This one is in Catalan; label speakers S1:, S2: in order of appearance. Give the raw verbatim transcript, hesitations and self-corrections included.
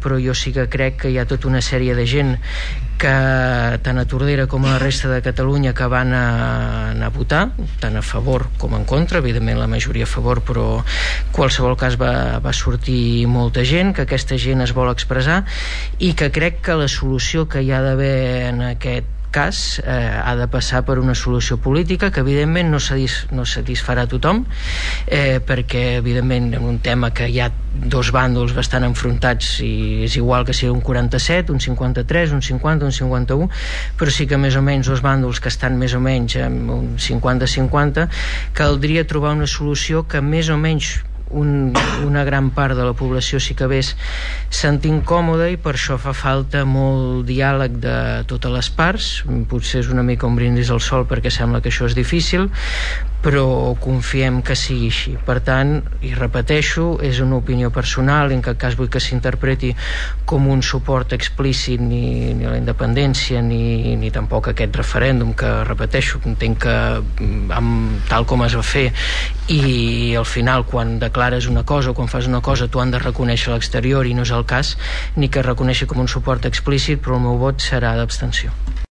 S1: però jo sí que crec que hi ha tota una sèrie de gent que tant a Tordera com a la resta de Catalunya que van a, anar a votar, tant a favor com en contra, evidentment la majoria a favor, però en qualsevol cas va, va sortir molta gent, que aquesta gent es vol expressar i que crec que la solució que hi ha d'haver en aquest cas eh, ha de passar per una solució política que evidentment no, satis, no satisfarà a tothom, eh, perquè evidentment en un tema que hi ha dos bàndols bastant enfrontats i és igual que sigui un quaranta-set, un cinquanta-tres, un cinquanta, un cinquanta-u, però sí que més o menys dos bàndols que estan més o menys en un cinquanta cinquanta, caldria trobar una solució que més o menys Un, una gran part de la població sí que ves sentint còmode, i per això fa falta molt diàleg de totes les parts. Potser és una mica un brindis al sol perquè sembla que això és difícil, però confiem que sigui així. Per tant, i repeteixo, és una opinió personal, en cap cas vull que s'interpreti com un suport explícit ni, ni a la independència ni, ni tampoc a aquest referèndum, que repeteixo, entenc que amb, tal com es va fer, i al final quan declares una cosa o quan fas una cosa tu han de reconèixer a l'exterior, i no és el cas, ni que es reconeixi com un suport explícit, però el meu vot serà d'abstenció.